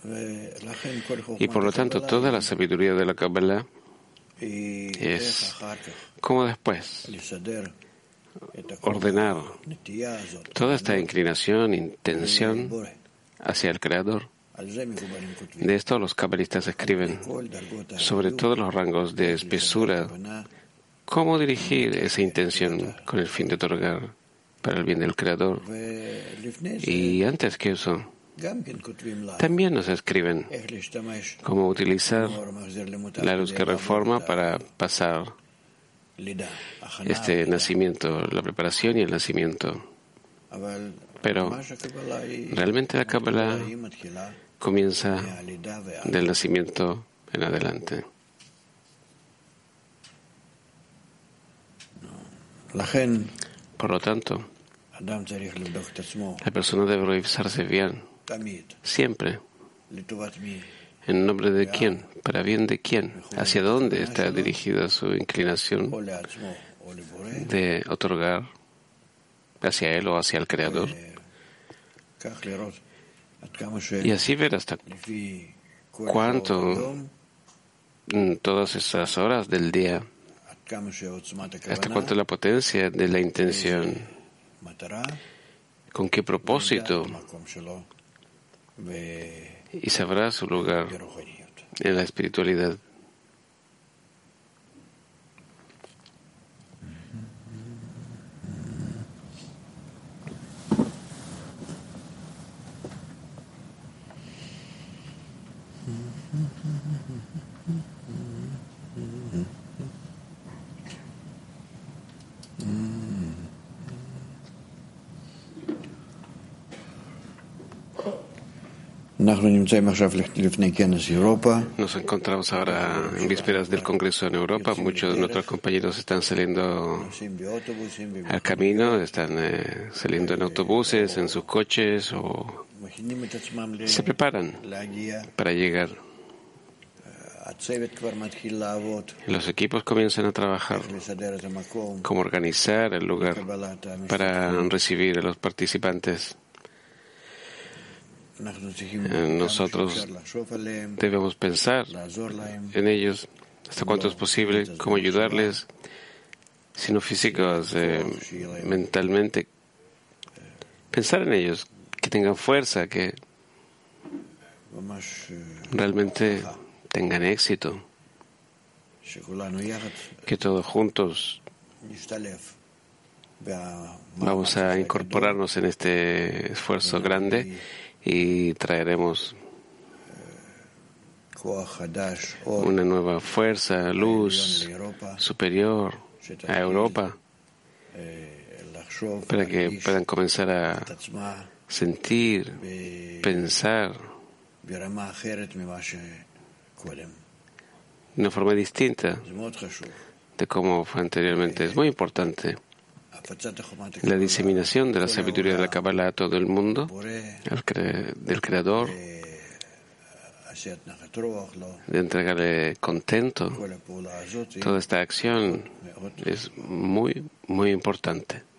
Y por lo tanto, toda la sabiduría de la Kabbalah es como después ordenar toda esta inclinación, intención hacia el Creador. De esto los cabalistas escriben sobre todos los rangos de espesura cómo dirigir esa intención con el fin de otorgar para el bien del Creador. Y antes que eso, también nos escriben cómo utilizar la luz que reforma para pasar este nacimiento, la preparación y el nacimiento. Pero realmente la Kabbalah comienza del nacimiento en adelante. Por lo tanto, la persona debe revisarse bien, siempre. ¿En nombre de quién? ¿Para bien de quién? ¿Hacia dónde está dirigida su inclinación de otorgar? ¿Hacia él o hacia el Creador? Y así ver hasta cuánto en todas estas horas del día, hasta cuánto la potencia de la intención, con qué propósito, y sabrá su lugar en la espiritualidad. Nos encontramos ahora en vísperas del Congreso en Europa. Muchos de nuestros compañeros están saliendo al camino, están saliendo en autobuses, en sus coches o se preparan para llegar. Los equipos comienzan a trabajar, cómo organizar el lugar para recibir a los participantes. Nosotros debemos pensar en ellos hasta cuánto es posible, cómo ayudarles, si no físicos, mentalmente. Pensar en ellos, que tengan fuerza, que realmente tengan éxito, que todos juntos vamos a incorporarnos en este esfuerzo grande y traeremos una nueva fuerza, luz superior a Europa para que puedan comenzar a sentir, pensar de una forma distinta de como fue anteriormente. Es muy importante la diseminación de la sabiduría de la Kabbalah a todo el mundo, del Creador, de entregarle contento. Toda esta acción es muy, muy importante.